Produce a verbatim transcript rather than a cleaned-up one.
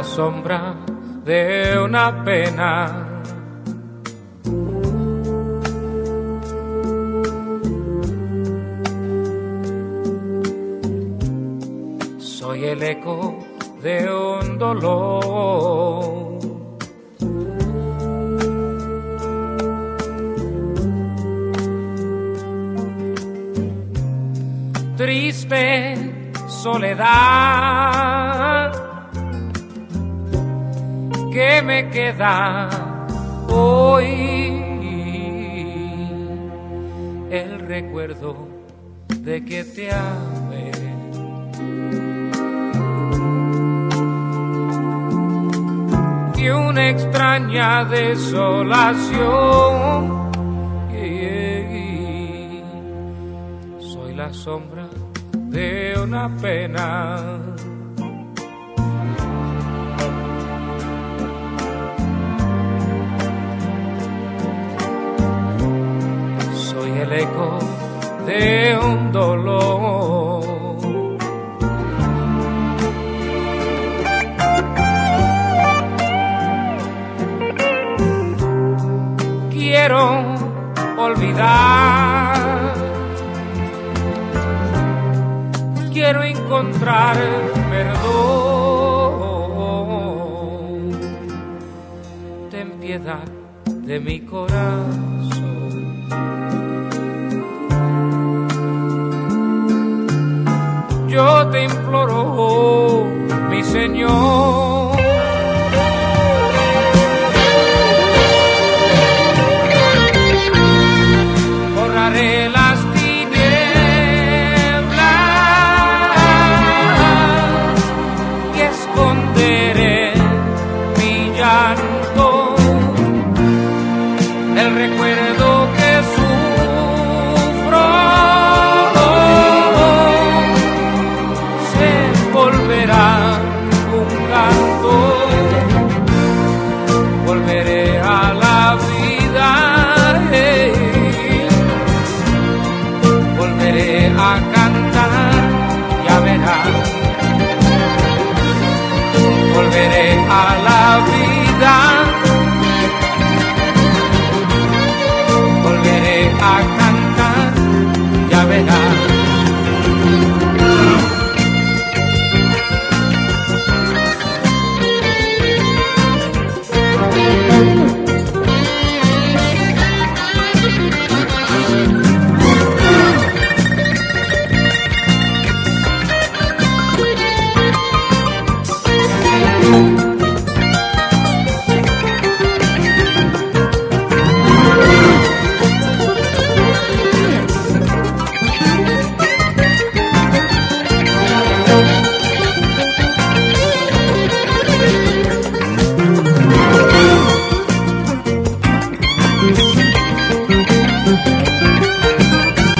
sombra de una pena. Soy el eco de un dolor. Triste soledad que me queda hoy, el recuerdo de que te amé. Y una extraña desolación, soy la sombra de una pena. Soy el eco de un dolor. Quiero olvidar, quiero encontrar perdón. Ten piedad de mi corazón. Yo te imploro, oh, mi Señor. Borraré las tinieblas y esconderé mi llanto, el recuerdo que sufro se volverá un canto. Volveré a la vida, volveré a cantar, ya verás. Volveré a la